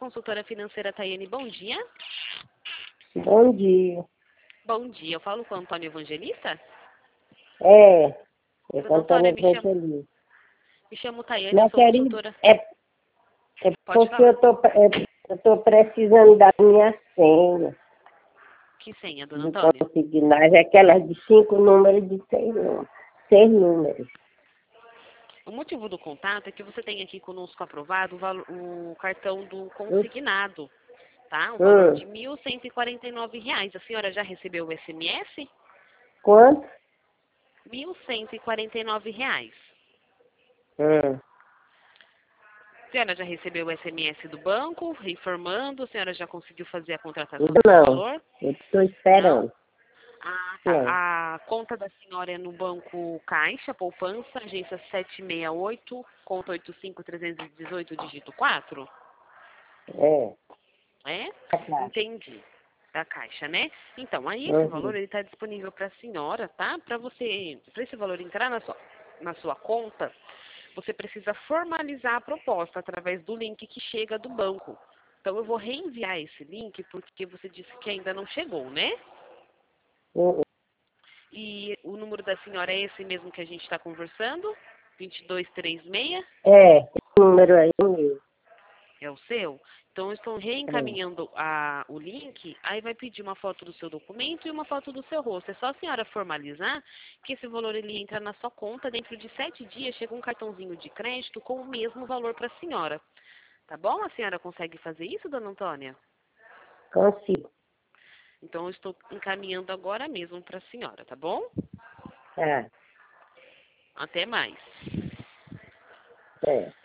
consultora financeira Tayane, bom dia. Bom dia. Bom dia, eu falo com o Antônio Evangelista? Eu Dona tô Antônia, Antônio Evangelista. me chamo Tayane, Minha sou querida, consultora... é Pode porque falar. eu tô precisando da minha senha Que senha, Dona do Antônia? consignado, é aquelas de 5 números de 6 números. 6 números. O motivo do contato é que você tem aqui conosco aprovado o cartão do consignado, tá? Um valor de R$ 1.149. A senhora já recebeu o SMS? Quanto? R$ 1.149. Hum. A senhora já recebeu o SMS do banco, informando? A senhora já conseguiu fazer a contratação Ainda do não. valor? Eu tô Não? esperando. Ah, Não. tá. A conta da senhora é no Banco Caixa, Poupança, agência 768, conta 85318, dígito 4? É. É? Tá claro. Entendi. Da Caixa, né? Então, aí esse valor Uhum. ele está disponível para a senhora, tá? Para esse valor entrar na sua conta, você precisa formalizar a proposta através do link que chega do banco. Então, eu vou reenviar esse link porque você disse que ainda não chegou, né? Uhum. E o número da senhora é esse mesmo que a gente está conversando? 2236? Esse número aí é meu. É o seu? Então, eu estou reencaminhando o link, aí vai pedir uma foto do seu documento e uma foto do seu rosto. É só a senhora formalizar que esse valor ele entra na sua conta. Dentro de 7 dias chega um cartãozinho de crédito com o mesmo valor para a senhora. Tá bom? A senhora consegue fazer isso, dona Antônia? Consigo. Então, eu estou encaminhando agora mesmo para a senhora, tá bom? Tá. Até mais. É.